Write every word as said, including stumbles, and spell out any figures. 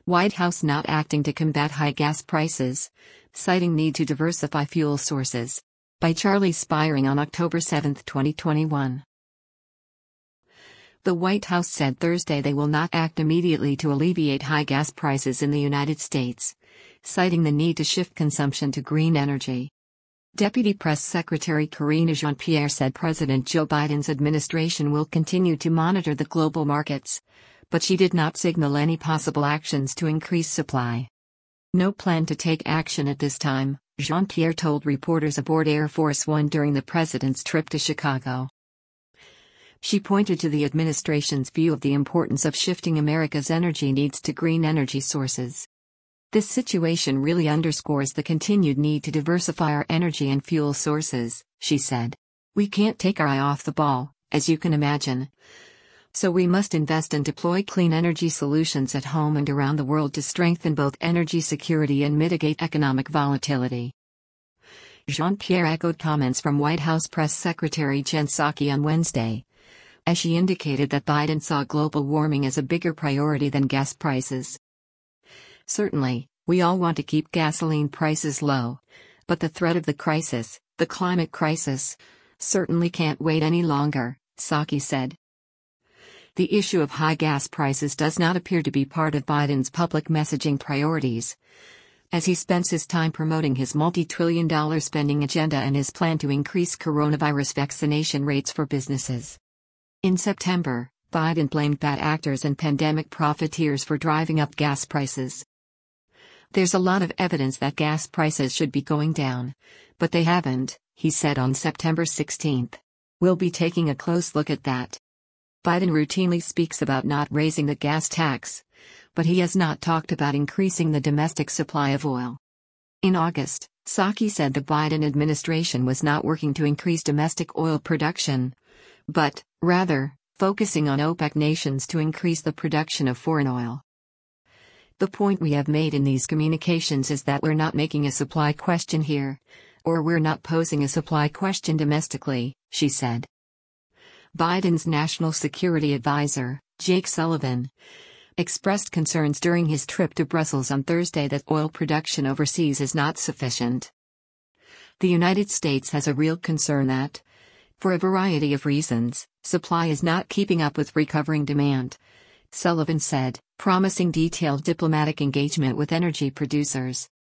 White House not acting to combat high gas prices, citing need to diversify fuel sources. By Charlie Spiering on October seventh, twenty twenty-one. The White House said Thursday they will not act immediately to alleviate high gas prices in the United States, citing the need to shift consumption to green energy. Deputy Press Secretary Karine Jean-Pierre said President Joe Biden's administration will continue to monitor the global markets, but she did not signal any possible actions to increase supply. No plan to take action at this time, Jean-Pierre told reporters aboard Air Force One during the president's trip to Chicago. She pointed to the administration's view of the importance of shifting America's energy needs to green energy sources. This situation really underscores the continued need to diversify our energy and fuel sources, she said. We can't take our eye off the ball, as you can imagine. So we must invest and deploy clean energy solutions at home and around the world to strengthen both energy security and mitigate economic volatility. Jean-Pierre echoed comments from White House Press Secretary Jen Psaki on Wednesday, as she indicated that Biden saw global warming as a bigger priority than gas prices. Certainly, we all want to keep gasoline prices low, but the threat of the crisis, the climate crisis, certainly can't wait any longer, Psaki said. The issue of high gas prices does not appear to be part of Biden's public messaging priorities, as he spends his time promoting his multi-trillion dollar spending agenda and his plan to increase coronavirus vaccination rates for businesses. In September, Biden blamed bad actors and pandemic profiteers for driving up gas prices. There's a lot of evidence that gas prices should be going down, but they haven't, he said on September sixteenth. We'll be taking a close look at that. Biden routinely speaks about not raising the gas tax, but he has not talked about increasing the domestic supply of oil. In August, Psaki said the Biden administration was not working to increase domestic oil production, but, rather, focusing on OPEC nations to increase the production of foreign oil. The point we have made in these communications is that we're not making a supply question here, or we're not posing a supply question domestically, she said. Biden's national security advisor, Jake Sullivan, expressed concerns during his trip to Brussels on Thursday that oil production overseas is not sufficient. The United States has a real concern that, for a variety of reasons, supply is not keeping up with recovering demand, Sullivan said, promising detailed diplomatic engagement with energy producers.